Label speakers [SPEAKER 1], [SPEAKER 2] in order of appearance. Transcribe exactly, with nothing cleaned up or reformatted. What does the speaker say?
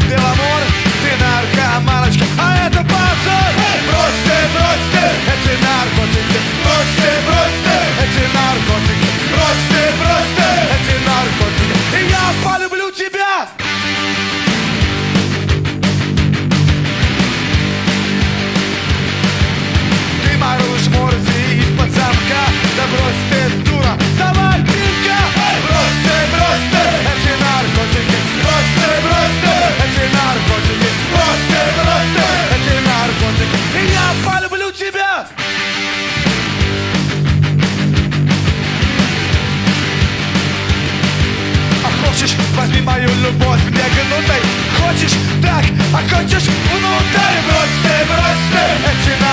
[SPEAKER 1] беломор, ты наркоманочка, а это позор. Брось ты, брось ты эти наркотики, брось ты, брось ты эти наркотики, брось ты, брось ты эти наркотики, и я полюблю тебя. Ты маруешь морзи из-под замка, да брось ты, дура, давай пивка. Брось ты, брось ты эти наркотики, брось ты, брось ты эти наркотики, брось ты, брось ты эти наркотики, и я полюблю тебя. А хочешь, возьми мою любовь негнутой, хочешь так, а хочешь внутрь. Брось ты, брось ты эти наркотики,